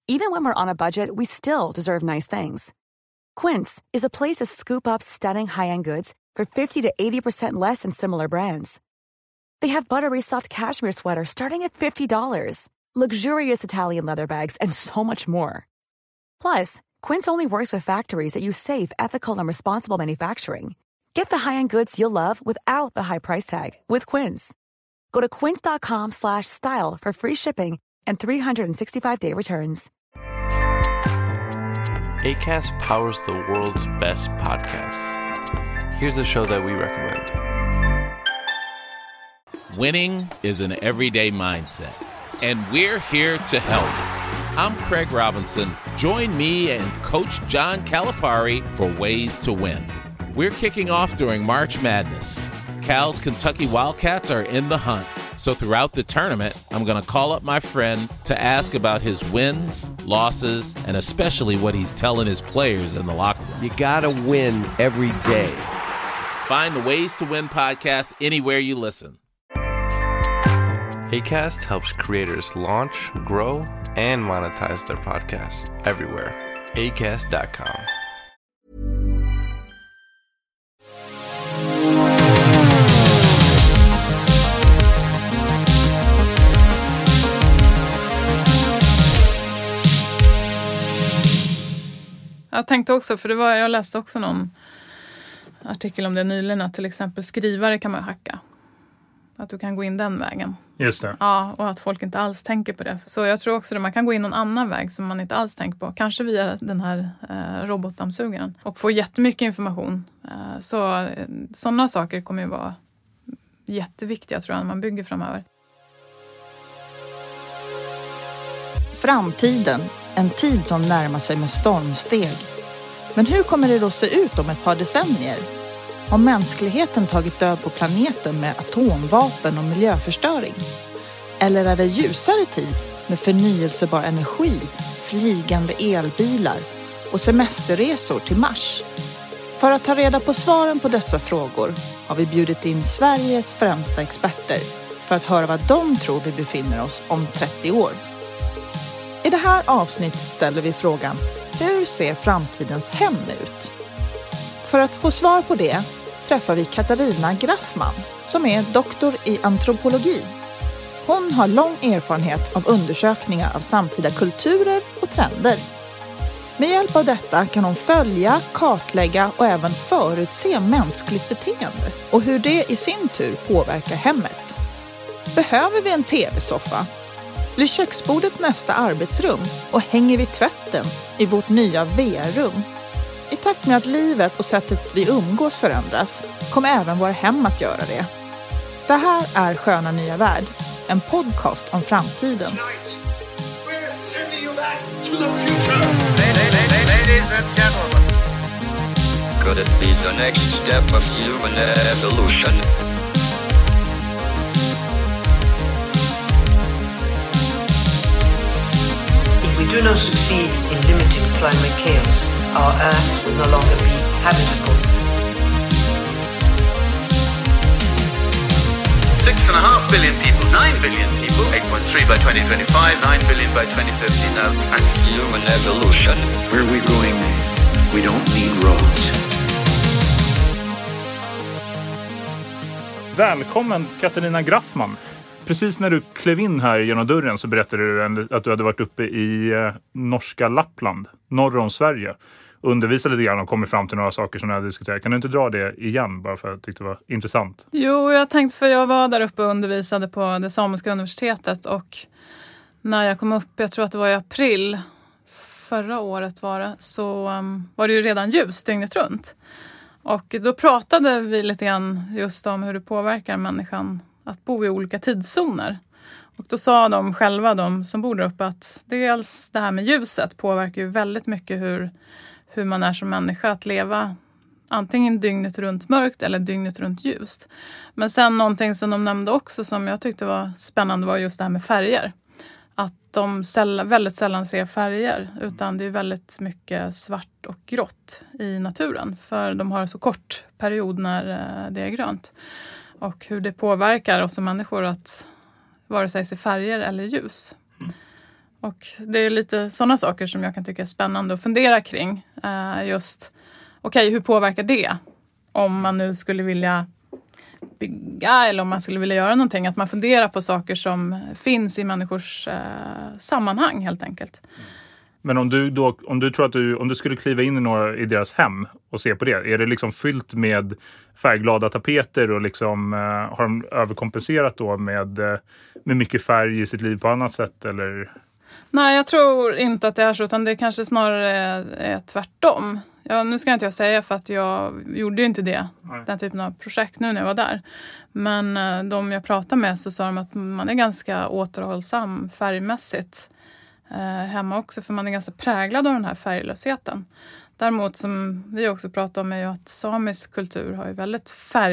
Even when we're on a budget, we still deserve nice things. Quince is a place to scoop up stunning high-end goods for 50 to 80% less than similar brands. They have buttery soft cashmere sweaters starting at $50, luxurious Italian leather bags, and so much more. Plus, Quince only works with factories that use safe, ethical, and responsible manufacturing. Get the high-end goods you'll love without the high price tag with Quince. Go to quince.com/style for free shipping and 365-day returns. Acast powers the world's best podcasts. Here's a show that we recommend. Winning is an everyday mindset, and we're here to help. I'm Craig Robinson. Join me and Coach John Calipari for Ways to Win. We're kicking off during March Madness. Cal's Kentucky Wildcats are in the hunt. So throughout the tournament, I'm going to call up my friend to ask about his wins, losses, and especially what he's telling his players in the locker room. You got to win every day. Find the Ways to Win podcast anywhere you listen. Acast helps creators launch, grow, and monetize their podcasts everywhere. Acast.com. Jag tänkte också, för jag läste också någon artikel om det nyligen, att till exempel skrivare kan man hacka. Att du kan gå in den vägen. Just det. Ja, och att folk inte alls tänker på det. Så jag tror också att man kan gå in någon annan väg som man inte alls tänker på. Kanske via den här robotdammsugaren. Och få jättemycket information. Så sådana saker kommer ju vara jätteviktiga, tror jag, när man bygger framöver. Framtiden, en tid som närmar sig med stormsteg. Men hur kommer det då se ut om ett par decennier? Har mänskligheten tagit död på planeten med atomvapen och miljöförstöring? Eller är det ljusare tid med förnyelsebar energi, flygande elbilar och semesterresor till Mars? För att ta reda på svaren på dessa frågor har vi bjudit in Sveriges främsta experter för att höra vad de tror vi befinner oss om 30 år. I det här avsnittet ställer vi frågan: hur ser framtidens hem ut? För att få svar på det träffar vi Katarina Graffman som är doktor i antropologi. Hon har lång erfarenhet av undersökningar av samtida kulturer och trender. Med hjälp av detta kan hon följa, kartlägga och även förutse mänskligt beteende och hur det i sin tur påverkar hemmet. Behöver vi en tv-soffa? Blir köksbordet nästa arbetsrum och hänger vi tvätten i vårt nya VR-rum? I takt med att livet och sättet vi umgås förändras kommer även våra hem att göra det. Det här är Sköna nya värld, en podcast om framtiden. Ladies and gentlemen. Could it be the next step of human evolution? If we do not succeed in limiting climate chaos, our Earth will no longer be habitable. 6.5 billion people, 9 billion people, 8.3 by 2025, 9 billion by 2050. Now, that's human evolution. Where are we going? We don't need roads. Välkommen Katarina Graffman. Precis när du klev in här genom dörren så berättade du att du hade varit uppe i norska Lappland, norr om Sverige. Undervisade lite grann och kommit fram till några saker som jag hade diskuterat. Kan du inte dra det igen bara för att jag tyckte det var intressant? Jo, jag tänkte, för jag var där uppe och undervisade på det samiska universitetet, och när jag kom upp, jag tror att det var i april förra året så var det ju redan ljus dygnet runt. Och då pratade vi lite grann just om hur det påverkar människan att bo i olika tidszoner. Och då sa de själva, de som bor där uppe, att dels det här med ljuset påverkar ju väldigt mycket hur man är som människa, att leva antingen dygnet runt mörkt eller dygnet runt ljust. Men sen någonting som de nämnde också som jag tyckte var spännande var just det här med färger. Att de väldigt sällan ser färger, utan det är väldigt mycket svart och grått i naturen. För de har så kort period när det är grönt. Och hur det påverkar oss som människor att vare sig se färger eller ljus. Och det är lite sådana saker som jag kan tycka är spännande att fundera kring. Just, hur påverkar det? Om man nu skulle vilja bygga eller om man skulle vilja göra någonting. Att man funderar på saker som finns i människors sammanhang helt enkelt. Men om du tror att om du skulle kliva in i deras hem och se på det, är det liksom fyllt med färgglada tapeter och liksom har de överkompenserat då med mycket färg i sitt liv på annat sätt eller? Nej, jag tror inte att det är så, utan det kanske snarare är tvärtom. Nu ska inte jag säga för att jag gjorde ju inte det. Nej. Den typen av projekt nu när jag var där. Men de jag pratade med så sa de att man är ganska återhållsam färgmässigt hemma också. För man är ganska präglad av den här färglösheten. Däremot som vi också pratar om är ju att samisk kultur har ju väldigt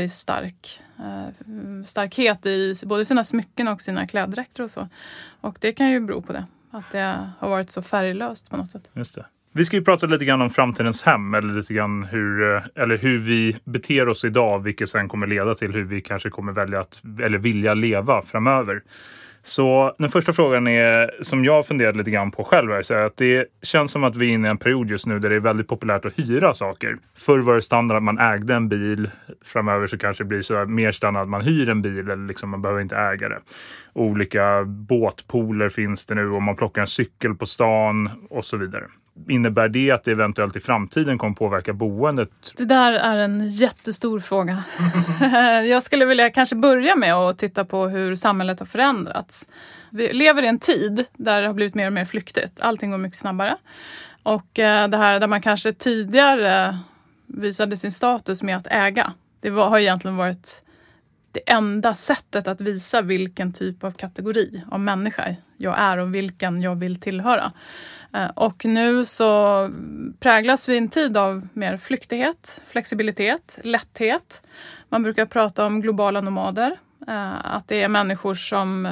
starkhet i både sina smycken och sina kläddräkter och så. Och det kan ju bero på det. Att det har varit så färglöst på något sätt. Just det. Vi ska ju prata lite grann om framtidens hem eller lite grann hur vi beter oss idag, vilket sen kommer leda till hur vi kanske kommer vilja leva framöver. Så den första frågan är, som jag funderat lite grann på själv, är att det känns som att vi är inne i en period just nu där det är väldigt populärt att hyra saker. Förr var det standard att man ägde en bil, framöver så kanske det blir så mer standard att man hyr en bil eller liksom man behöver inte äga det. Olika båtpooler finns det nu och man plockar en cykel på stan och så vidare. Innebär det att det eventuellt i framtiden kommer påverka boendet? Det där är en jättestor fråga. Jag skulle vilja kanske börja med att titta på hur samhället har förändrats. Vi lever i en tid där det har blivit mer och mer flyktigt. Allting går mycket snabbare. Och det här där man kanske tidigare visade sin status med att äga. Det har egentligen varit det enda sättet att visa vilken typ av kategori av människa jag är och vilken jag vill tillhöra. Och nu så präglas vi en tid av mer flyktighet, flexibilitet, lätthet. Man brukar prata om globala nomader. Att det är människor som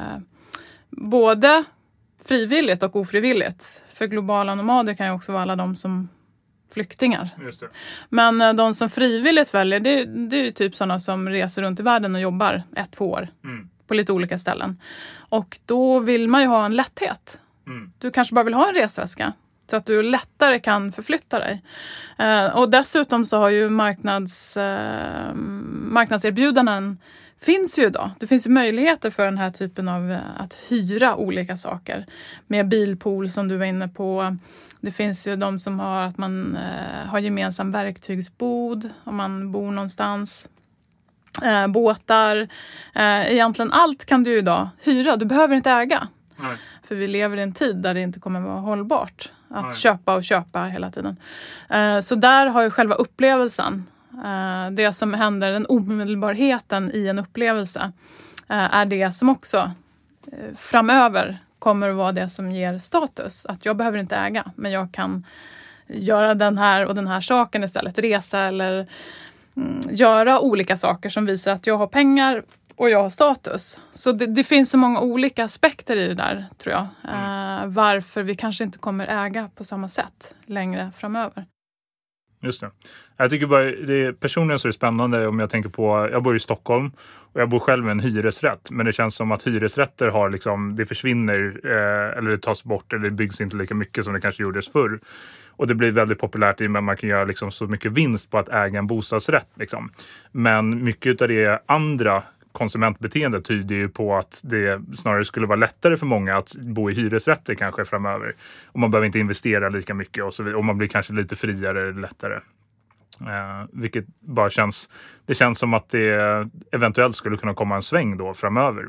både frivilligt och ofrivilligt. För globala nomader kan ju också vara alla de som flyktingar. Just det. Men de som frivilligt väljer, det är ju typ sådana som reser runt i världen och jobbar 1-2 år på lite olika ställen. Och då vill man ju ha en lätthet. Du kanske bara vill ha en resväska så att du lättare kan förflytta dig. Och dessutom så har ju marknadserbjudanden finns ju idag. Det finns ju möjligheter för den här typen av att hyra olika saker. Med bilpool som du var inne på. Det finns ju de som har att man har gemensam verktygsbod om man bor någonstans. Båtar. Egentligen allt kan du ju idag hyra. Du behöver inte äga. Nej. För vi lever i en tid där det inte kommer vara hållbart att köpa hela tiden. Så där har ju själva upplevelsen, det som händer, den omedelbarheten i en upplevelse, är det som också framöver kommer att vara det som ger status. Att jag behöver inte äga, men jag kan göra den här och den här saken istället. Resa eller göra olika saker som visar att jag har pengar och jag har status. Så det finns så många olika aspekter i det där, tror jag. Varför vi kanske inte kommer äga på samma sätt längre framöver. Just det. Jag tycker bara, personligen så är det spännande om jag tänker på, jag bor i Stockholm och jag bor själv i en hyresrätt. Men det känns som att hyresrätter har liksom, det försvinner eller det tas bort eller det byggs inte lika mycket som det kanske gjordes förr. Och det blir väldigt populärt i och med att man kan göra liksom så mycket vinst på att äga en bostadsrätt. Liksom. Men mycket av det andra konsumentbeteende tyder ju på att det snarare skulle vara lättare för många att bo i hyresrätter kanske framöver. Och man behöver inte investera lika mycket och så vidare. Och man blir kanske lite friare eller lättare. Vilket bara känns som att det eventuellt skulle kunna komma en sväng då framöver.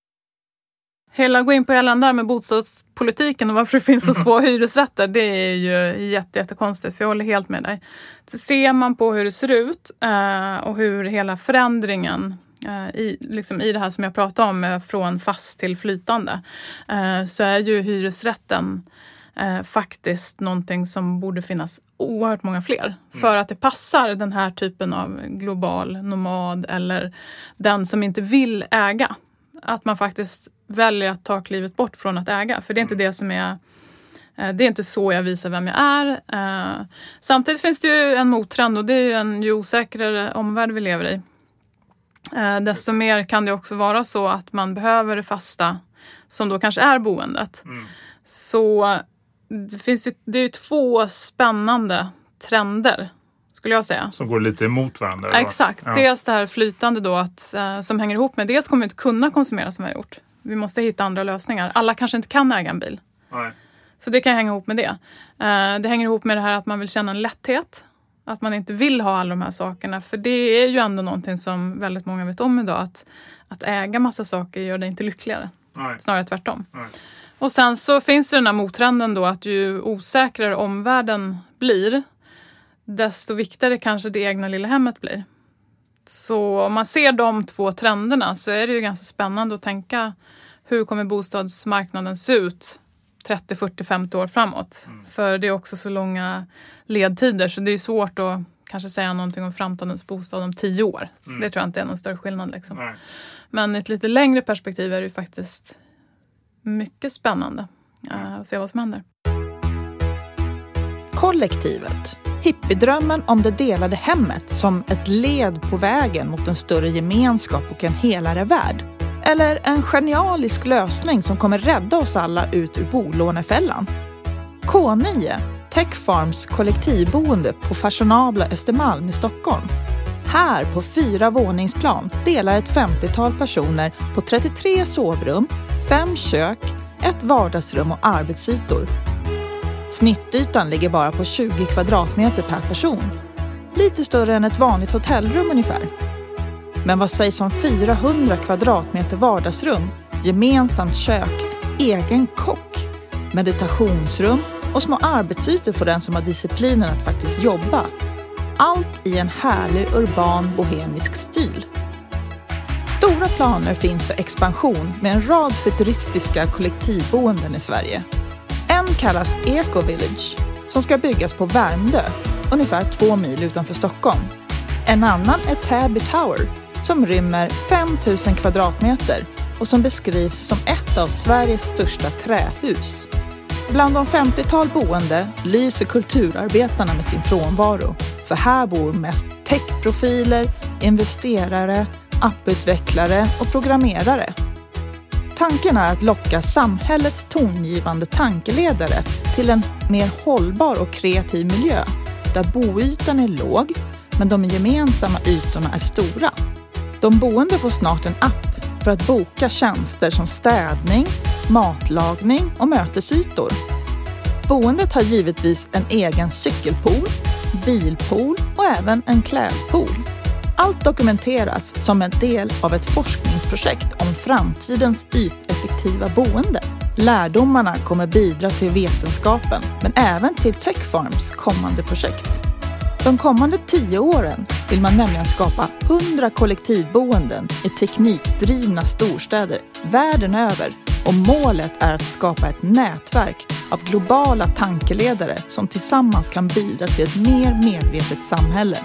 Gå in på hela den där med bostadspolitiken och varför det finns så få hyresrätter, det är ju jättekonstigt, för jag håller helt med dig. Så ser man på hur det ser ut och hur hela förändringen i det här som jag pratade om från fast till flytande, så är ju hyresrätten faktiskt någonting som borde finnas oerhört många fler. För att det passar den här typen av global nomad eller den som inte vill äga. Att man faktiskt väljer att ta klivet bort från att äga. För det är inte det som är... Det är inte så jag visar vem jag är. Samtidigt finns det ju en mottrend och det är ju en osäkrare omvärld vi lever i. Desto mer kan det också vara så att man behöver det fasta som då kanske är boendet. Så det är ju 2 spännande trender, skulle jag säga. Som går lite emot varandra. Ja, exakt. Ja. Dels det här flytande då som hänger ihop med. Dels kommer vi inte kunna konsumera som vi har gjort. Vi måste hitta andra lösningar. Alla kanske inte kan äga en bil. Nej. Så det kan hänga ihop med det. Det hänger ihop med det här att man vill känna en lätthet. Att man inte vill ha alla de här sakerna. För det är ju ändå någonting som väldigt många vet om idag. Att äga massa saker gör det inte lyckligare. Nej. Snarare tvärtom. Nej. Och sen så finns det den här mottrenden då att ju osäkrare omvärlden blir, desto viktigare kanske det egna lilla hemmet blir. Så om man ser de 2 trenderna så är det ju ganska spännande att tänka hur kommer bostadsmarknaden se ut 30, 40, 50 år framåt. För det är också så långa ledtider så det är svårt att kanske säga någonting om framtidens bostad om 10 år. Det tror jag inte är någon större skillnad. Liksom. Men i ett lite längre perspektiv är det ju faktiskt mycket spännande att se vad som händer. Kollektivet. Hippiedrömmen om det delade hemmet som ett led på vägen mot en större gemenskap och en helare värld. Eller en genialisk lösning som kommer rädda oss alla ut ur bolånefällan. K9, Tech Farms kollektivboende på fashionabla Östermalm i Stockholm. Här på 4 våningsplan delar ett 50-tal personer på 33 sovrum, 5 kök, 1 vardagsrum och arbetsytor. Snittytan ligger bara på 20 kvadratmeter per person. Lite större än ett vanligt hotellrum ungefär. Men vad sägs om 400 kvadratmeter vardagsrum, gemensamt kök, egen kock, meditationsrum och små arbetsytor för den som har disciplinen att faktiskt jobba. Allt i en härlig urban bohemisk stil. Stora planer finns för expansion med en rad futuristiska kollektivboenden i Sverige. En kallas Eco Village som ska byggas på Värmdö, ungefär 2 mil utanför Stockholm. En annan är Täby Tower som rymmer 5000 kvadratmeter och som beskrivs som ett av Sveriges största trähus. Bland de 50-tal boende lyser kulturarbetarna med sin frånvaro. För här bor mest techprofiler, investerare, apputvecklare och programmerare. Tanken är att locka samhällets tongivande tankeledare till en mer hållbar och kreativ miljö där boytan är låg men de gemensamma ytorna är stora. De boende får snart en app för att boka tjänster som städning, matlagning och mötesytor. Boendet har givetvis en egen cykelpool, bilpool och även en klädpool. Allt dokumenteras som en del av ett forskningsprojekt om framtidens yteffektiva boende. Lärdomarna kommer bidra till vetenskapen men även till Tech Farms kommande projekt. De kommande 10 åren vill man nämligen skapa 100 kollektivboenden i teknikdrivna storstäder världen över och målet är att skapa ett nätverk av globala tankeledare som tillsammans kan bidra till ett mer medvetet samhälle.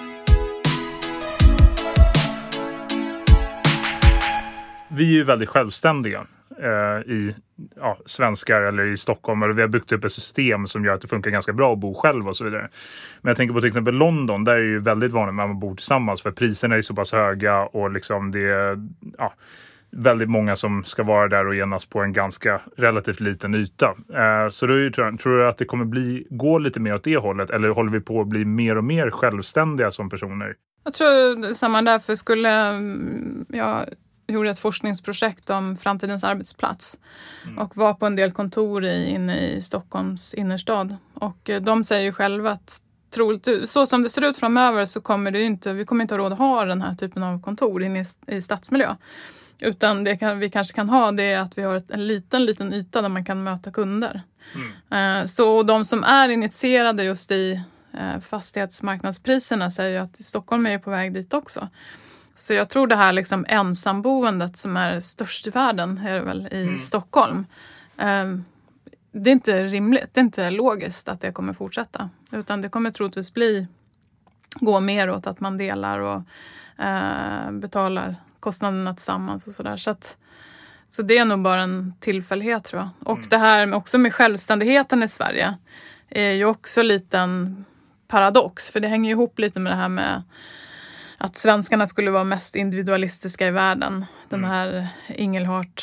Vi är ju väldigt självständiga i svenskar eller i Stockholm. Och vi har byggt upp ett system som gör att det funkar ganska bra att bo själv och så vidare. Men jag tänker på till exempel London. Där är det ju väldigt vanligt att man bor tillsammans. För priserna är så pass höga och liksom det är väldigt många som ska vara där och enas på en ganska relativt liten yta. Så då tror du att det kommer gå lite mer åt det hållet? Eller håller vi på att bli mer och mer självständiga som personer? Jag tror samma därför jag gjorde ett forskningsprojekt om framtidens arbetsplats och var på en del kontor inne i Stockholms innerstad. Och de säger ju själva att så som det ser ut framöver så kommer vi kommer inte ha råd att ha den här typen av kontor inne i stadsmiljö. Utan vi kanske kan ha det att vi har en liten yta där man kan möta kunder. Så de som är initierade just i fastighetsmarknadspriserna säger ju att Stockholm är på väg dit också. Så jag tror det här liksom ensamboendet som är störst i världen är det väl i Stockholm. Det är inte rimligt, det är inte logiskt att det kommer fortsätta. Utan det kommer troligtvis gå mer åt att man delar och betalar kostnaderna tillsammans och sådär. Så det är nog bara en tillfällighet tror jag. Och det här också med självständigheten i Sverige är ju också lite en paradox. För det hänger ihop lite med det här med att svenskarna skulle vara mest individualistiska i världen. Den här Ingelhart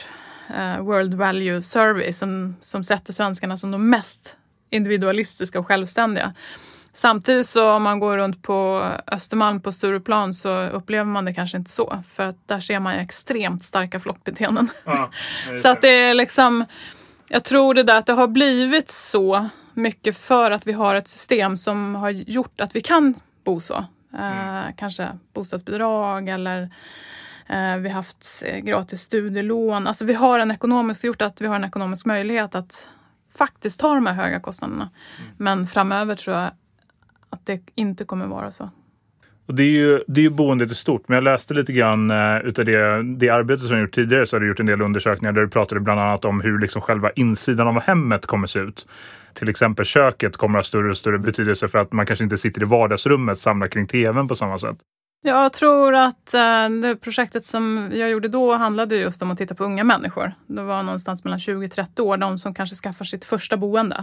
World Value Survey som sätter svenskarna som de mest individualistiska och självständiga. Samtidigt så om man går runt på Östermalm på Stureplan så upplever man det kanske inte så. För att där ser man ju extremt starka flockbeteenden. Ja, så att det är liksom, jag tror det där att det har blivit så mycket för att vi har ett system som har gjort att vi kan bo så. Kanske bostadsbidrag eller vi har haft gratis studielån. Alltså vi har gjort att vi har en ekonomisk möjlighet att faktiskt ta de här höga kostnaderna. Men framöver tror jag att det inte kommer vara så. Och det är ju boendet i stort. Men jag läste lite grann utav det arbete som jag gjort tidigare, så har du gjort en del undersökningar där du pratade bland annat om hur liksom själva insidan av hemmet kommer se ut. Till exempel köket kommer att ha större och större betydelse för att man kanske inte sitter i vardagsrummet samlar kring tvn på samma sätt. Jag tror att det projektet som jag gjorde då handlade just om att titta på unga människor. Det var någonstans mellan 20-30 år, de som kanske skaffar sitt första boende.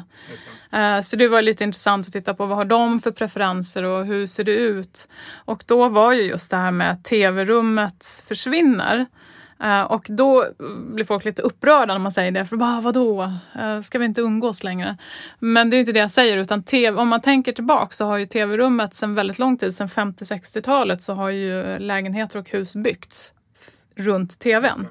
Så det var lite intressant att titta på vad har de för preferenser och hur ser det ut. Och då var ju just det här med att tv-rummet försvinner. Och då blir folk lite upprörda när man säger det. För bara, vadå? Ska vi inte umgås längre? Men det är inte det jag säger. Utan om man tänker tillbaka så har ju tv-rummet sedan väldigt lång tid, sedan 50-60-talet, så har ju lägenheter och hus byggts runt tvn.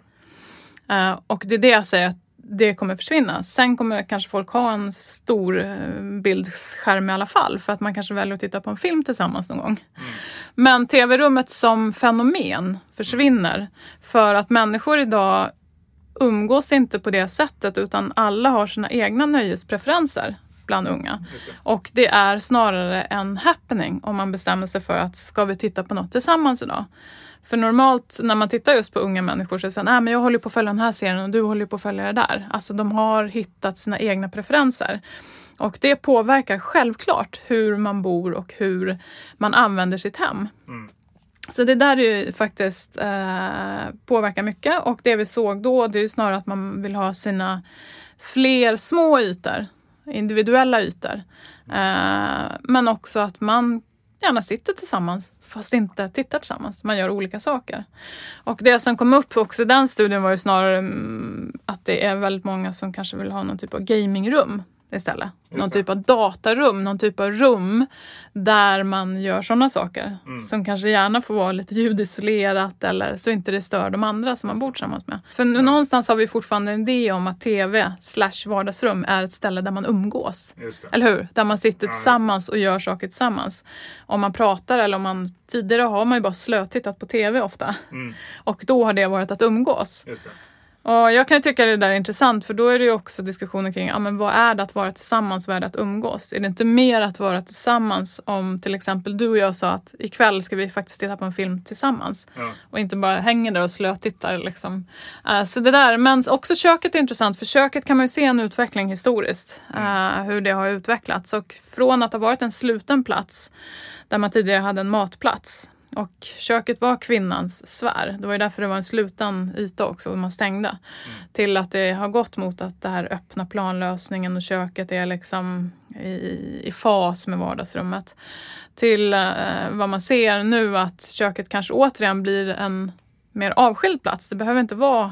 Och det är det jag säger, att det kommer försvinna. Sen kommer kanske folk ha en stor bildskärm i alla fall. För att man kanske väljer att titta på en film tillsammans någon gång. Men tv-rummet som fenomen försvinner. För att människor idag umgås inte på det sättet. Utan alla har sina egna nöjespreferenser bland unga. Och det är snarare en happening om man bestämmer sig för att ska vi titta på något tillsammans idag. För normalt när man tittar just på unga människor så säger men jag håller på att följa den här serien och du håller på att följa det där. Alltså de har hittat sina egna preferenser. Och det påverkar självklart hur man bor och hur man använder sitt hem. Så det där är ju faktiskt påverkar mycket. Och det vi såg då, det är ju snarare att man vill ha sina fler små ytor. Individuella ytor. Men också att man gärna sitter tillsammans. Fast inte tittar tillsammans. Man gör olika saker. Och det som kom upp också i den studien var ju snarare att det är väldigt många som kanske vill ha någon typ av gamingrum istället. Någon typ av datarum, någon typ av rum där man gör sådana saker. Som kanske gärna får vara lite ljudisolerat eller så inte det stör de andra som man bor tillsammans med. För någonstans har vi fortfarande en idé om att tv/vardagsrum är ett ställe där man umgås. Eller hur? Där man sitter tillsammans och gör saker tillsammans. Om man pratar eller om man tidigare har man ju bara slötittat på tv ofta. Och då har det varit att umgås. Just det. Och jag kan ju tycka det där är intressant för då är det ju också diskussioner kring men vad är det att vara tillsammans, vad är det att umgås? Är det inte mer att vara tillsammans om till exempel du och jag sa att ikväll ska vi faktiskt titta på en film tillsammans och inte bara hänger där och slötittar liksom. Så det där, men också köket är intressant för köket kan man ju se en utveckling historiskt hur det har utvecklats och från att ha varit en sluten plats där man tidigare hade en matplats. Och köket var kvinnans sfär. Det var ju därför det var en sluten yta också och man stängde. Till att det har gått mot att det här öppna planlösningen och köket är liksom i fas med vardagsrummet. Till vad man ser nu att köket kanske återigen blir en mer avskild plats. Det behöver inte vara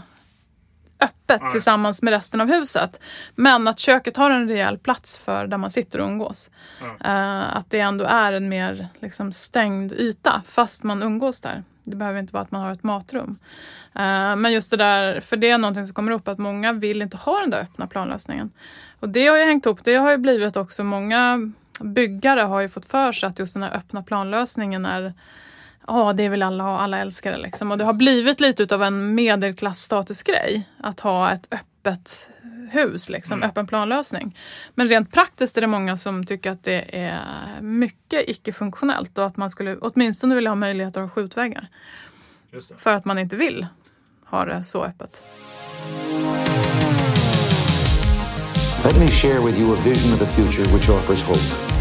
öppet tillsammans med resten av huset. Men att köket har en rejäl plats för där man sitter och umgås. Att det ändå är en mer liksom, stängd yta fast man umgås där. Det behöver inte vara att man har ett matrum. Men just det där, för det är någonting som kommer upp att många vill inte ha den där öppna planlösningen. Och det har ju hängt upp, det har ju blivit också många byggare har ju fått för sig att just den här öppna planlösningen är det vill alla ha, alla älskar det liksom. Och det har blivit lite av en medelklassstatusgrej att ha ett öppet hus, liksom, öppen planlösning. Men rent praktiskt är det många som tycker att det är mycket icke-funktionellt och att man skulle åtminstone vilja ha möjlighet att ha skjutväggar. Just det. För att man inte vill ha det så öppet. Let me share with you a vision of a future which offers hope.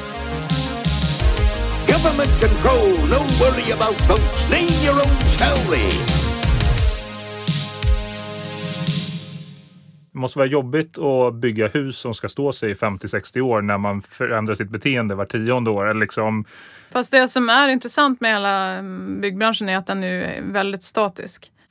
Government control, no worry about folks, name your own salary. Det måste vara jobbigt att bygga hus som ska stå sig i 50-60 år när man förändrar sitt beteende var 10:e år. Eller liksom. Fast det som är intressant med hela byggbranschen är att den är väldigt statisk.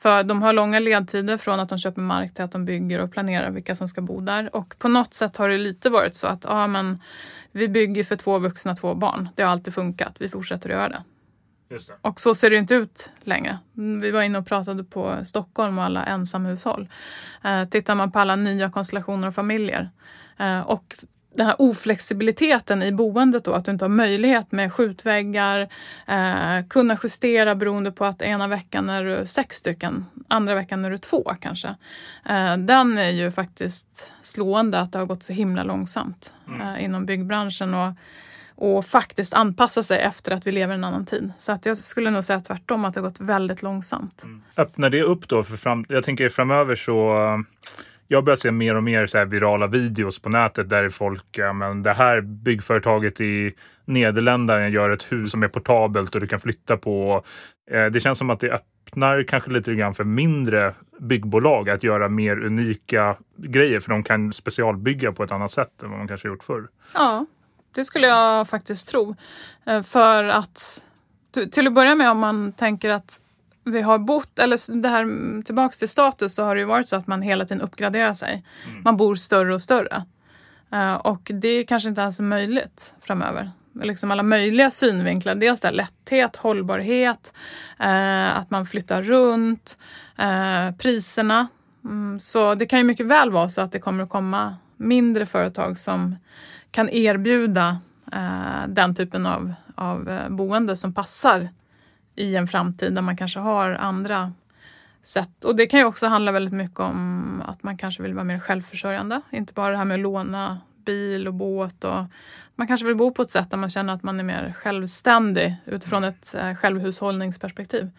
För de har långa ledtider från att de köper mark till att de bygger och planerar vilka som ska bo där. Och på något sätt har det lite varit så att vi bygger för 2 vuxna, 2 barn. Det har alltid funkat. Vi fortsätter att göra det. Just det. Och så ser det inte ut längre. Vi var inne och pratade på Stockholm och alla ensamhushåll. Tittar man på alla nya konstellationer och familjer. Och den här oflexibiliteten i boendet då, att du inte har möjlighet med skjutväggar, kunna justera beroende på att ena veckan är du 6 stycken, andra veckan är du 2 kanske. Den är ju faktiskt slående att det har gått så himla långsamt inom byggbranschen och faktiskt anpassa sig efter att vi lever i en annan tid. Så att jag skulle nog säga tvärtom att det har gått väldigt långsamt. Öppnar det upp då jag tänker framöver så... Jag börjar se mer och mer så här virala videos på nätet där folk, men det här byggföretaget i Nederländerna gör ett hus som är portabelt och du kan flytta på. Det känns som att det öppnar kanske lite grann för mindre byggbolag att göra mer unika grejer, för de kan specialbygga på ett annat sätt än vad de kanske gjort förr. Ja, det skulle jag faktiskt tro. För att till att börja med, om man tänker att vi har bott, eller det här tillbaks till status, så har det ju varit så att man hela tiden uppgraderar sig. Man bor större och större. Och det är kanske inte ens möjligt framöver. Liksom alla möjliga synvinklar. Dels där lätthet, hållbarhet, att man flyttar runt, priserna. Så det kan ju mycket väl vara så att det kommer att komma mindre företag som kan erbjuda den typen av boende som passar i en framtid där man kanske har andra sätt. Och det kan ju också handla väldigt mycket om att man kanske vill vara mer självförsörjande. Inte bara det här med att låna bil och båt. Och man kanske vill bo på ett sätt där man känner att man är mer självständig utifrån ett självhushållningsperspektiv.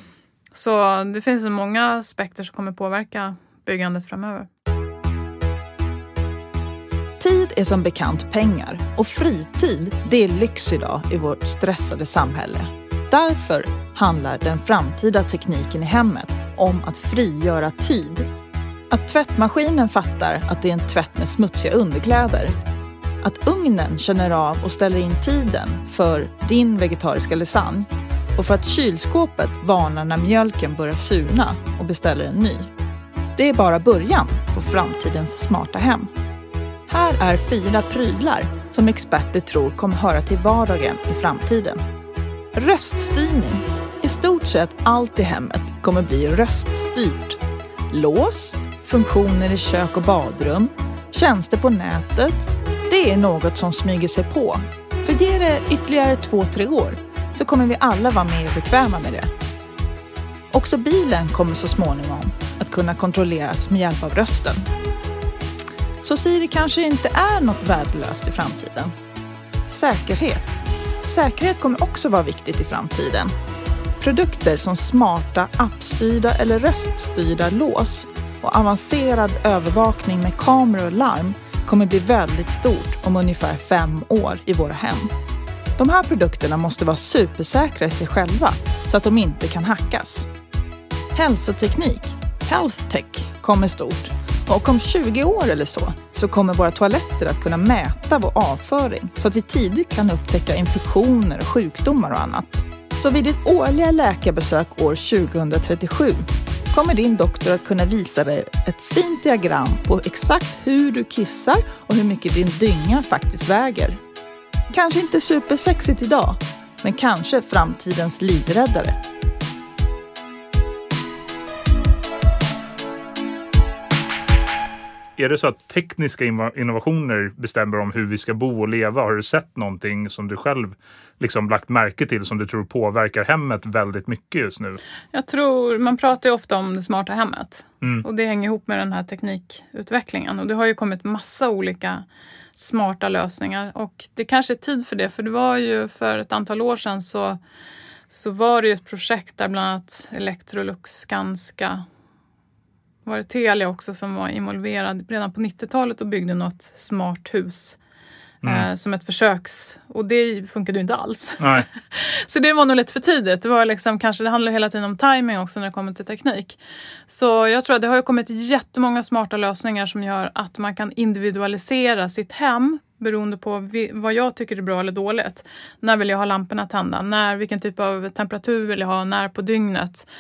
Så det finns många aspekter som kommer påverka byggandet framöver. Tid är som bekant pengar, och fritid, det är lyx idag i vårt stressade samhälle. Därför handlar den framtida tekniken i hemmet om att frigöra tid. Att tvättmaskinen fattar att det är en tvätt med smutsiga underkläder. Att ugnen känner av och ställer in tiden för din vegetariska lasagne. Och för att kylskåpet varnar när mjölken börjar surna och beställer en ny. Det är bara början på framtidens smarta hem. Här är 4 prylar som experter tror kommer höra till vardagen i framtiden. Röststyrning. I stort sett allt i hemmet kommer bli röststyrt. Lås, funktioner i kök och badrum, tjänster på nätet. Det är något som smyger sig på. För ge det ytterligare 2-3 år så kommer vi alla vara mer bekväma med det. Också bilen kommer så småningom att kunna kontrolleras med hjälp av rösten. Så Siri kanske inte är något värdelöst i framtiden. Säkerhet. Säkerhet kommer också vara viktigt i framtiden. Produkter som smarta, appstyrda eller röststyrda lås och avancerad övervakning med kameror och larm kommer bli väldigt stort om ungefär 5 år i våra hem. De här produkterna måste vara supersäkra i sig själva så att de inte kan hackas. Hälsoteknik, health tech, kommer stort. Och om 20 år eller så kommer våra toaletter att kunna mäta vår avföring så att vi tidigt kan upptäcka infektioner och sjukdomar och annat. Så vid ditt årliga läkarbesök år 2037 kommer din doktor att kunna visa dig ett fint diagram på exakt hur du kissar och hur mycket din dynga faktiskt väger. Kanske inte supersexigt idag, men kanske framtidens livräddare. Är det så att tekniska innovationer bestämmer om hur vi ska bo och leva? Har du sett någonting som du själv liksom lagt märke till som du tror påverkar hemmet väldigt mycket just nu? Jag tror, man pratar ju ofta om det smarta hemmet. Och det hänger ihop med den här teknikutvecklingen. Och det har ju kommit massa olika smarta lösningar. Och det kanske är tid för det. För det var ju för ett antal år sedan så var det ju ett projekt där bland annat Electrolux, Skanska, var det Telia också som var involverad redan på 90-talet och byggde något smart hus som ett försöks. Och det funkade ju inte alls. Nej. Så det var nog lite för tidigt. Det var liksom, kanske det handlar hela tiden om timing också när det kommer till teknik. Så jag tror att det har ju kommit jättemånga smarta lösningar som gör att man kan individualisera sitt hem beroende på vad jag tycker är bra eller dåligt. När vill jag ha lamporna tända? Vilken typ av temperatur vill jag ha? När på dygnet?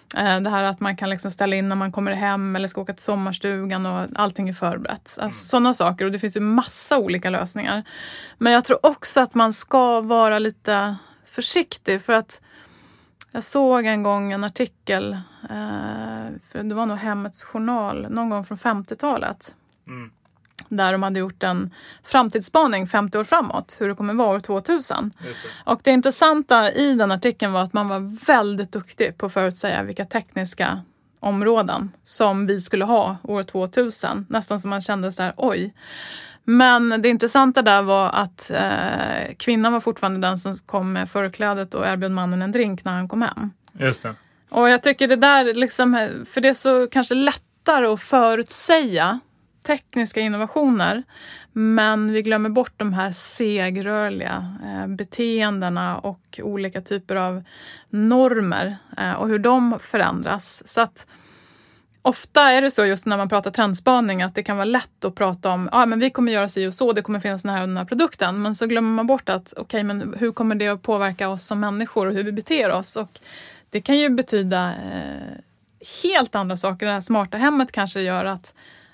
Det här att man kan liksom ställa in när man kommer hem eller ska åka till sommarstugan och allting är förberett. Alltså sådana saker, och det finns ju massa olika lösningar. Men jag tror också att man ska vara lite försiktig, för att jag såg en gång en artikel, för det var nog Hemmets Journal, någon gång från 50-talet. Där de hade gjort en framtidsspaning 50 år framåt, hur det kommer vara år 2000. Och det intressanta i den artikeln var att man var väldigt duktig på att förutsäga vilka tekniska områden som vi skulle ha år 2000. Nästan som man kände så här, oj. Men det intressanta där var att kvinnan var fortfarande den som kom med förklädet och erbjöd mannen en drink när han kom hem. Just det. Och jag tycker det där liksom, för det är så kanske lättare att förutsäga tekniska innovationer, men vi glömmer bort de här segrörliga beteendena och olika typer av normer och hur de förändras. Så att ofta är det så just när man pratar trendspaning att det kan vara lätt att prata om men vi kommer göra sig och så, det kommer finnas den här produkten, men så glömmer man bort att men hur kommer det att påverka oss som människor och hur vi beter oss, och det kan ju betyda helt andra saker. Det här smarta hemmet kanske gör att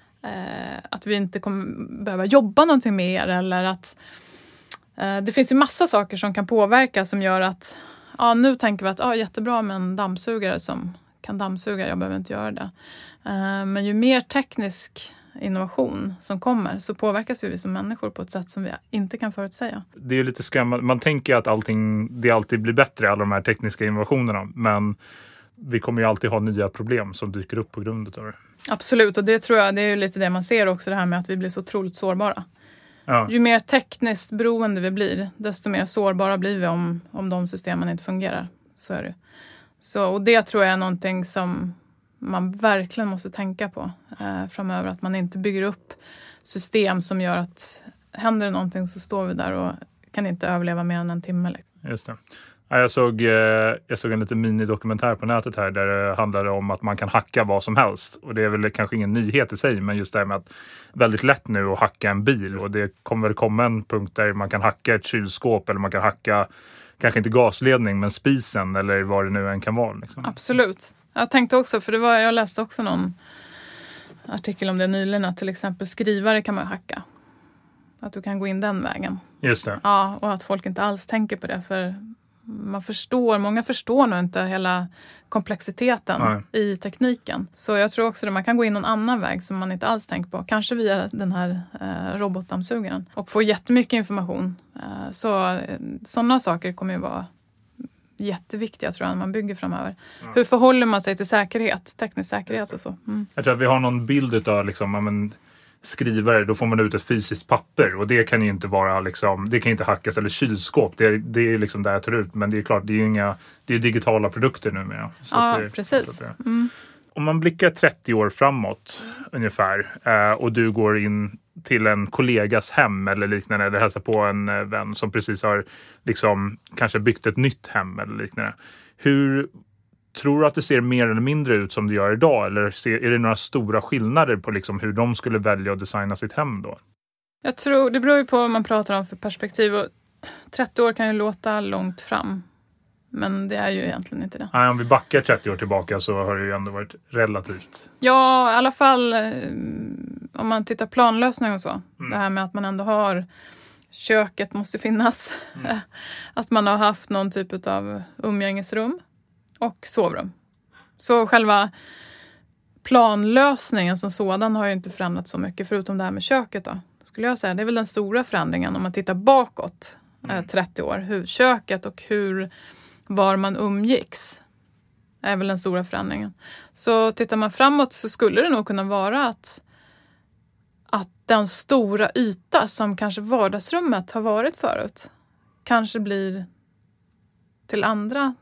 vi inte kommer behöva jobba någonting mer, eller att det finns ju massa saker som kan påverka som gör att nu tänker vi att jättebra med en dammsugare som kan dammsuga, jag behöver inte göra det. Men ju mer teknisk innovation som kommer, så påverkas ju vi som människor på ett sätt som vi inte kan förutsäga. Det är lite skrämmande. Man tänker att det alltid blir bättre, alla de här tekniska innovationerna, men vi kommer ju alltid ha nya problem som dyker upp på grund av det. Absolut, och det tror jag, det är ju lite det man ser också, det här med att vi blir så otroligt sårbara. Ja. Ju mer tekniskt beroende vi blir, desto mer sårbara blir vi om de systemen inte fungerar. Så är det. Så, och det tror jag är någonting som man verkligen måste tänka på framöver. Att man inte bygger upp system som gör att händer det någonting så står vi där och kan inte överleva mer än en timme. Liksom. Just det. Jag såg en liten minidokumentär på nätet här där det handlade om att man kan hacka vad som helst. Och det är väl kanske ingen nyhet i sig, men just det här med att väldigt lätt nu att hacka en bil. Och det kommer väl komma en punkt där man kan hacka ett kylskåp, eller man kan hacka, kanske inte gasledning, men spisen eller vad det nu än kan vara. Liksom. Absolut. Jag tänkte också, för jag läste också någon artikel om det nyligen, att till exempel skrivare kan man hacka. Att du kan gå in den vägen. Just det. Ja, och att folk inte alls tänker på det, för många förstår nog inte hela komplexiteten i tekniken. Så jag tror också att man kan gå in någon annan väg som man inte alls tänker på. Kanske via den här robotdammsugaren. Och få jättemycket information. Sådana saker kommer ju vara jätteviktiga, tror jag, när man bygger framöver. Ja. Hur förhåller man sig till säkerhet, teknisk säkerhet och så? Mm. Jag tror att vi har någon bild av skrivare, då får man ut ett fysiskt papper, och det kan ju inte vara det kan inte hackas, eller kylskåp, det är liksom där jag tar ut, men det är klart, det är digitala produkter numera. Så precis. Om man blickar 30 år framåt ungefär, och du går in till en kollegas hem eller liknande, eller hälsar på en vän som precis har kanske byggt ett nytt hem eller liknande. Hur tror du att det ser mer eller mindre ut som det gör idag? Eller är det några stora skillnader på hur de skulle välja att designa sitt hem då? Jag tror, det beror ju på vad man pratar om för perspektiv. Och 30 år kan ju låta långt fram. Men det är ju egentligen inte det. Nej, om vi backar 30 år tillbaka så har det ju ändå varit relativt. Ja, i alla fall om man tittar planlösning och så. Det här med att man ändå har köket måste finnas. Att man har haft någon typ av umgängesrum. Och sovrum. Så själva planlösningen som sådan har ju inte förändrats så mycket, förutom det här med köket då. Skulle jag säga, det är väl den stora förändringen om man tittar bakåt 30 år. Hur köket och var man umgicks är väl den stora förändringen. Så tittar man framåt så skulle det nog kunna vara att den stora yta som kanske vardagsrummet har varit förut kanske blir till andra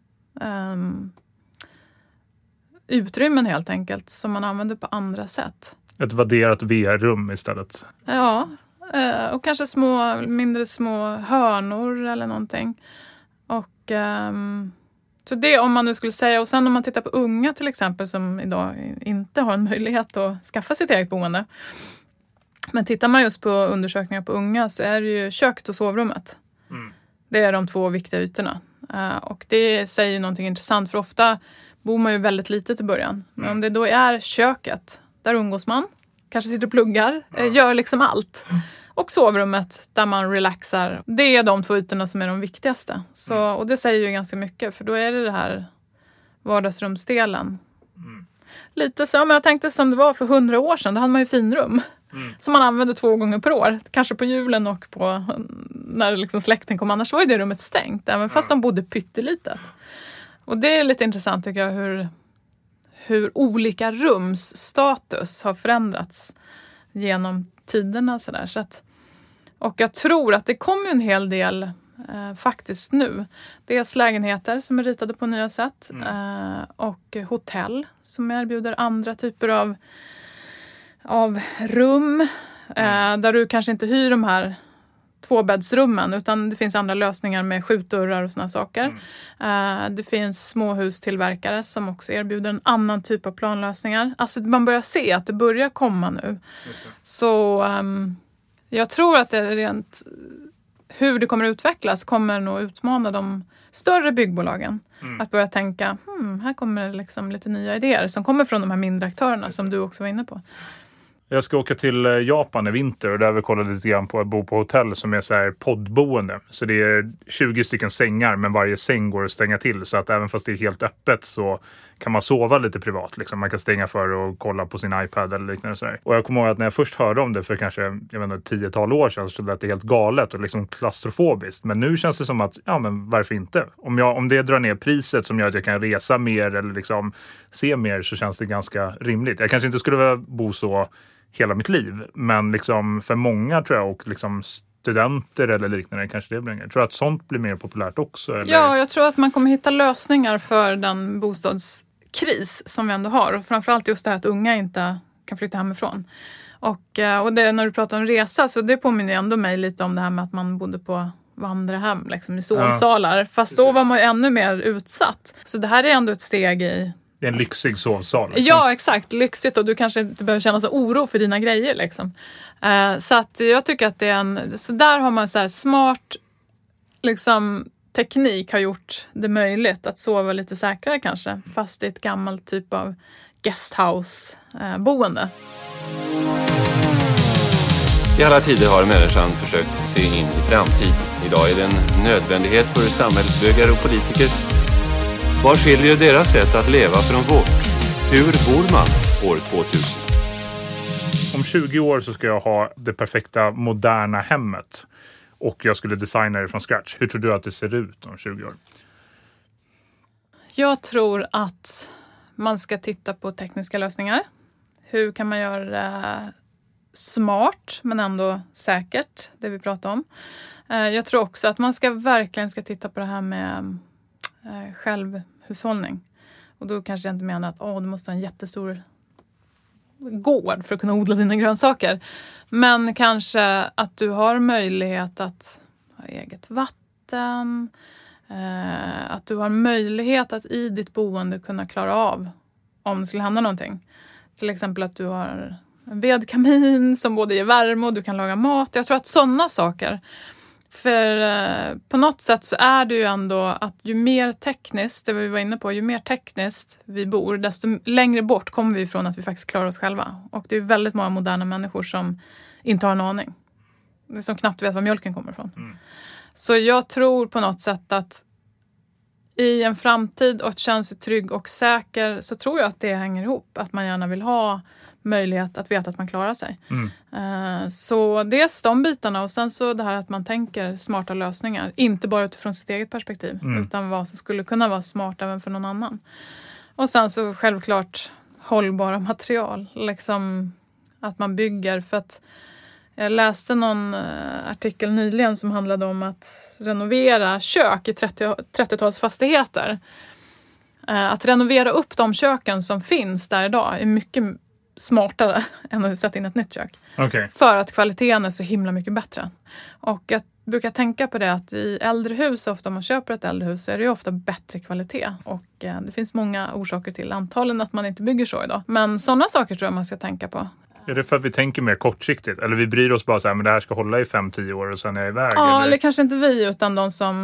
utrymmen helt enkelt, som man använder på andra sätt. Ett vadderat VR-rum istället. Ja, och kanske mindre små hörnor eller någonting. Och så det, om man nu skulle säga, och sen om man tittar på unga till exempel som idag inte har en möjlighet att skaffa sitt eget boende. Men tittar man just på undersökningar på unga så är det ju köket och sovrummet. Det är de två viktiga ytorna. Och det säger ju någonting intressant, för ofta bor man ju väldigt litet i början. Men om det då är köket, där umgås man, kanske sitter och pluggar, gör liksom allt. Och sovrummet där man relaxar. Det är de 2 ytorna som är de viktigaste. Så, och det säger ju ganska mycket, för då är det här vardagsrumsdelen. Lite så, men jag tänkte som det var för 100 år sedan, då hade man ju finrum. Som man använde 2 gånger per år. Kanske på julen och på när liksom släkten kom. Annars var ju det rummet stängt, även fast de bodde pyttelitet. Och det är lite intressant tycker jag, hur olika rums status har förändrats genom tiderna. Så att, och jag tror att det kommer en hel del faktiskt nu. Dels lägenheter som är ritade på nya sätt. Och hotell som erbjuder andra typer av rum. Där du kanske inte hyr de här 2-bäddsrummen, utan det finns andra lösningar med skjutdörrar och såna saker. Det finns småhustillverkare som också erbjuder en annan typ av planlösningar. Alltså man börjar se att det börjar komma nu. Så jag tror att det är rent hur det kommer att utvecklas kommer nog utmana de större byggbolagen. Att börja tänka, här kommer liksom lite nya idéer som kommer från de här mindre aktörerna som du också var inne på. Jag ska åka till Japan i vinter och där har vi kollat lite grann på att bo på hotell som är så här poddboende. Så det är 20 stycken sängar, men varje säng går att stänga till. Så att även fast det är helt öppet så kan man sova lite privat. Liksom. Man kan stänga för och kolla på sin iPad eller liknande. Så här. Och jag kommer ihåg att när jag först hörde om det för kanske 10-tal år sedan så lät det helt galet och liksom klaustrofobiskt. Men nu känns det som att, ja men varför inte? Om det drar ner priset som gör att jag kan resa mer eller liksom se mer så känns det ganska rimligt. Jag kanske inte skulle vilja bo så hela mitt liv. Men liksom för många tror jag och liksom studenter eller liknande kanske det blir. Jag tror att sånt blir mer populärt också. Eller? Ja, jag tror att man kommer hitta lösningar för den bostadskris som vi ändå har. Och framförallt just det här att unga inte kan flytta hemifrån. Och det, när du pratar om resa så det påminner ändå mig lite om det här med att man bodde på vandrarhem liksom, i sovsalar. Ja, fast då var man ju ännu mer utsatt. Så det här är ändå ett steg i... Det är en lyxig sovsal. Liksom. Ja, exakt. Lyxigt och du kanske inte behöver känna så oro för dina grejer. Liksom. Så att jag tycker att det är så där har man så här smart liksom, teknik har gjort det möjligt att sova lite säkrare kanske. Fast i ett gammalt typ av guesthouse-boende. I alla tider har människan försökt se in i framtiden. Idag är det en nödvändighet för samhällsbyggare och politiker. Vad skiljer deras sätt att leva från vårt? Hur bor man år 2000? Om 20 år så ska jag ha det perfekta moderna hemmet. Och jag skulle designa det från scratch. Hur tror du att det ser ut om 20 år? Jag tror att man ska titta på tekniska lösningar. Hur kan man göra det smart men ändå säkert, det vi pratar om. Jag tror också att man verkligen ska titta på det här med självhushållning. Och då kanske jag inte menar att du måste ha en jättestor gård för att kunna odla dina grönsaker. Men kanske att du har möjlighet att ha eget vatten. Att du har möjlighet att i ditt boende kunna klara av om det skulle hända någonting. Till exempel att du har en vedkamin som både ger värme och du kan laga mat. Jag tror att sådana saker. För på något sätt så är det ju ändå att ju mer tekniskt, det vi var inne på, ju mer tekniskt vi bor, desto längre bort kommer vi ifrån att vi faktiskt klarar oss själva. Och det är väldigt många moderna människor som inte har en aning. Som knappt vet var mjölken kommer ifrån. Så jag tror på något sätt att i en framtid och känns trygg och säker så tror jag att det hänger ihop. Att man gärna vill ha möjlighet att veta att man klarar sig. Så dels de bitarna och sen så det här att man tänker smarta lösningar. Inte bara utifrån sitt eget perspektiv utan vad som skulle kunna vara smart även för någon annan. Och sen så självklart hållbara material. Liksom att man bygger för att jag läste någon artikel nyligen som handlade om att renovera kök i 30-talsfastigheter. Att renovera upp de köken som finns där idag är mycket smartare än att sätta in ett nytt kök. Okay. För att kvaliteten är så himla mycket bättre. Och jag brukar tänka på det att i äldre hus, ofta om man köper ett äldre hus så är det ju ofta bättre kvalitet. Och det finns många orsaker till antagligen att man inte bygger så idag. Men sådana saker tror jag man ska tänka på. Är det för att vi tänker mer kortsiktigt? Eller vi bryr oss bara så här, men det här ska hålla i 5-10 år och sen är jag iväg? Ja, eller kanske inte vi utan de som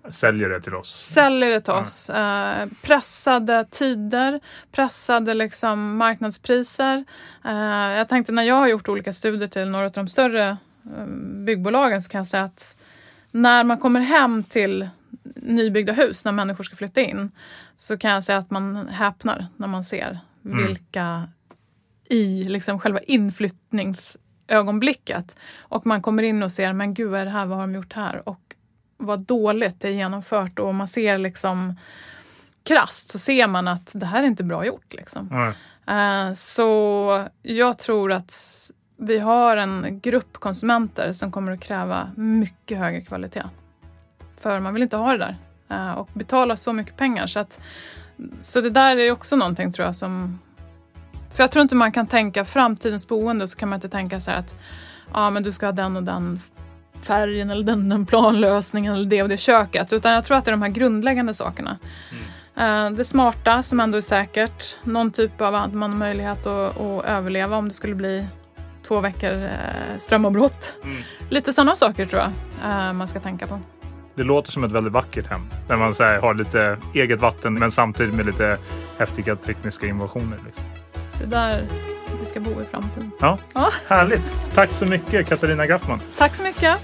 säljer det till oss. Säljer det till oss. Pressade tider, pressade liksom marknadspriser. Jag tänkte när jag har gjort olika studier till några av de större byggbolagen så kan jag säga att när man kommer hem till nybyggda hus, när människor ska flytta in, så kan jag säga att man häpnar när man ser vilka i liksom själva inflyttningsögonblicket. Och man kommer in och ser, men gud, vad är det här? Vad har de gjort här? Och vad dåligt det är genomfört. Och man ser liksom krasst, så ser man att det här är inte bra gjort. Liksom. Så jag tror att vi har en grupp konsumenter som kommer att kräva mycket högre kvalitet. För man vill inte ha det där. Och betala så mycket pengar. Så det där är också någonting, tror jag, som... För jag tror inte man kan tänka framtidens boende, så kan man inte tänka så här att men du ska ha den och den färgen eller den planlösningen eller det och det köket. Utan jag tror att det är de här grundläggande sakerna. Det smarta som ändå är säkert. Någon typ av att man har möjlighet att överleva om det skulle bli 2 veckor strömavbrott. Lite sådana saker tror jag man ska tänka på. Det låter som ett väldigt vackert hem. Där man så här, har lite eget vatten men samtidigt med lite häftiga tekniska innovationer. Liksom. Det är där vi ska bo i framtiden. Ja, härligt. Tack så mycket, Katarina Graffman. Tack så mycket.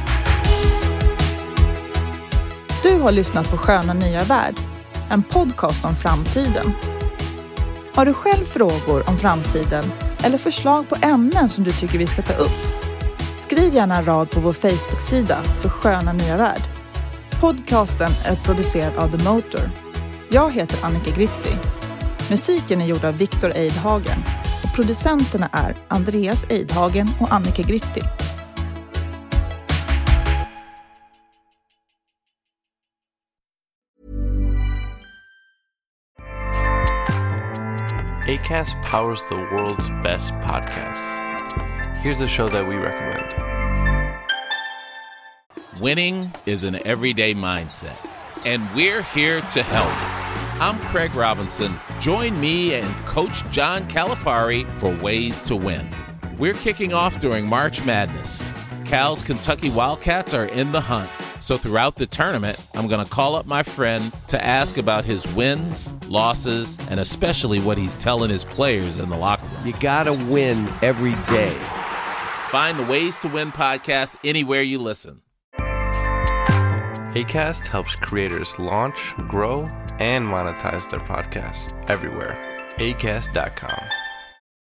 Du har lyssnat på Sköna nya värld, en podcast om framtiden. Har du själv frågor om framtiden eller förslag på ämnen som du tycker vi ska ta upp? Skriv gärna en rad på vår Facebook-sida för Sköna nya värld. Podcasten är producerad av The Motor. Jag heter Annika Gritti. Musiken är gjord av Viktor Eidhagen och producenterna är Andreas Eidhagen och Annika Gritti. Acast powers the world's best podcasts. Here's a show that we recommend. Winning is an everyday mindset, and we're here to help. I'm Craig Robinson. Join me and Coach John Calipari for Ways to Win. We're kicking off during March Madness. Cal's Kentucky Wildcats are in the hunt. So throughout the tournament, I'm going to call up my friend to ask about his wins, losses, and especially what he's telling his players in the locker room. You gotta win every day. Find the Ways to Win podcast anywhere you listen. Acast helps creators launch, grow, and monetize their podcasts everywhere. Acast.com.